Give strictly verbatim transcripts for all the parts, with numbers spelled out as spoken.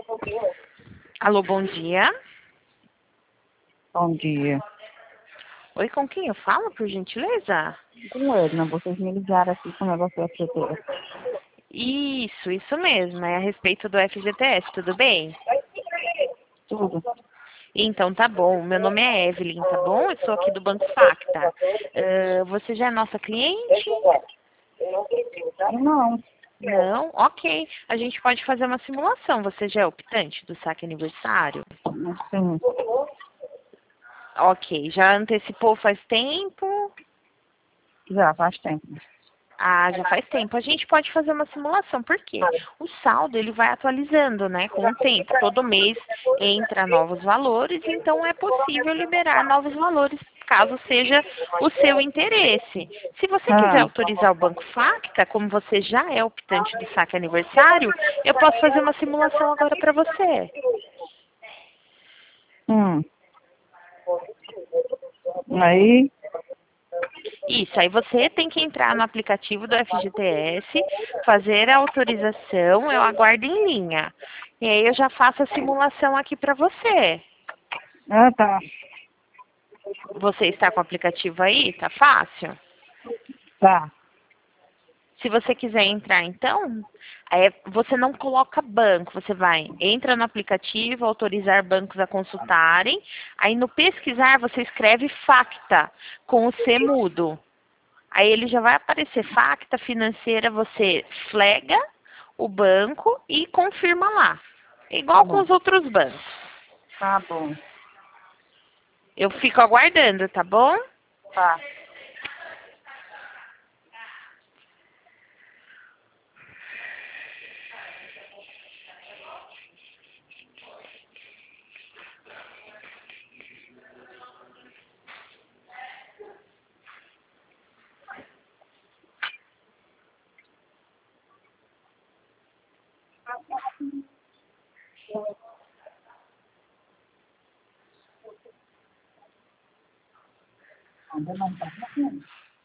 Alô, bom dia. Bom dia. Oi, com quem eu falo, por gentileza? Com Edna, vocês me ligaram aqui com o negócio do F G T S. Isso, isso mesmo. É a respeito do F G T S, tudo bem? Tudo. Então, tá bom. Meu nome é Evelyn, tá bom? Eu sou aqui do Banco Facta. Ah, você já é nossa cliente? Não, Não? Ok. A gente pode fazer uma simulação. Você já é optante do saque aniversário? sim, Ok. Já antecipou faz tempo? já faz tempo. Ah, já faz tempo. A gente pode fazer uma simulação, por quê? O saldo ele vai atualizando, né, com o tempo. Todo mês entra novos valores, então é possível liberar novos valores, caso seja o seu interesse. Se você quiser Ah, autorizar o Banco Facta, como você já é optante do saque aniversário, eu posso fazer uma simulação agora para você. hum. Aí, Isso, aí você tem que entrar no aplicativo do F G T S, fazer a autorização, eu aguardo em linha. E aí eu já faço a simulação aqui para você. ah, tá, Você está com o aplicativo aí? Tá fácil? tá. Se você quiser entrar então, aí você não coloca banco, você vai, entra no aplicativo, autorizar bancos a consultarem, aí no pesquisar você escreve Facta, com o C mudo. Aí ele já vai aparecer Facta Financeira, você flega o banco e confirma lá. Tá Igual com bom, os outros bancos. tá bom, Eu fico aguardando, tá bom? tá. Ainda não tá fazendo.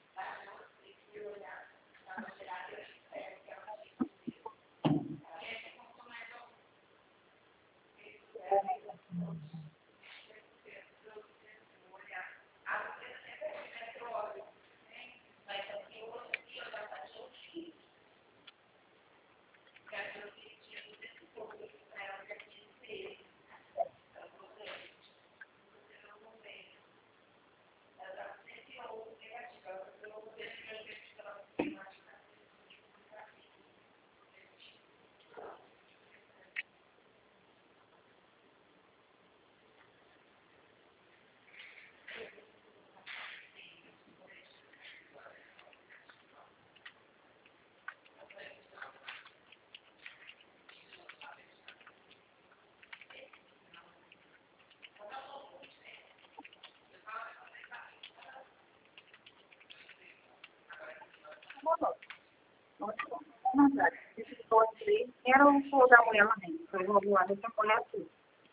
Quero colocar a mulher lá dentro. Eu vou lá, deixa eu olhar tudo.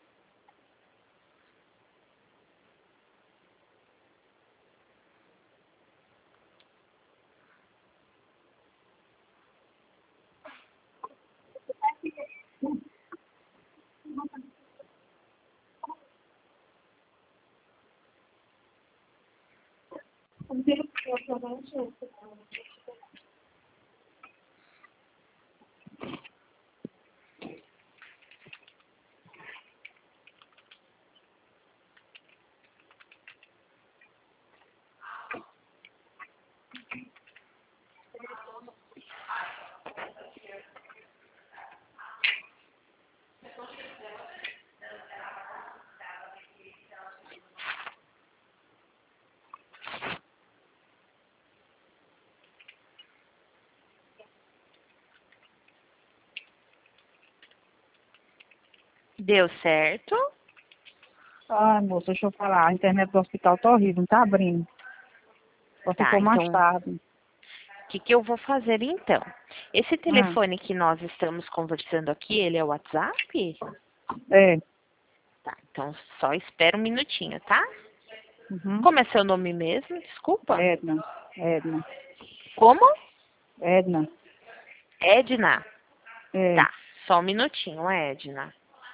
Deu certo? Ai, moça, deixa eu falar. A internet do hospital tá horrível, não tá abrindo. Só Tá, ficou mais então tarde. o que, que eu vou fazer então? Esse Hum, telefone que nós estamos conversando aqui, ele é o WhatsApp? é. Tá, então só espera um minutinho, tá? Uhum. Como é seu nome mesmo? Desculpa. Edna, Edna, Como? Edna. Edna. É. Tá, só um minutinho, Edna.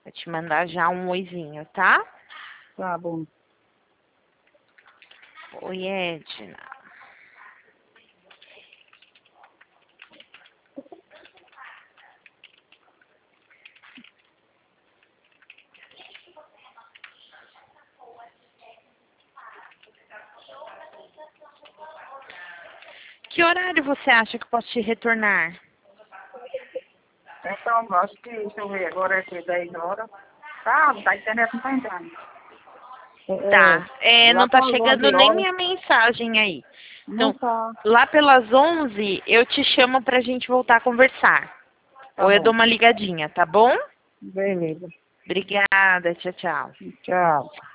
Vou te mandar já um oizinho, tá? Tá bom. Oi, Edna. Que horário você acha que eu posso te retornar? Então, acho que, deixa eu ver, agora é que dez horas. Tá, a internet não tá entrando. Tá. É, Lá não tá para as chegando onze nem horas, minha mensagem aí. não Então, tá. lá pelas onze, eu te chamo pra gente voltar a conversar. Tá Ou eu dou bom. uma ligadinha, tá bom? Beleza. Obrigada. Tchau, tchau. Tchau.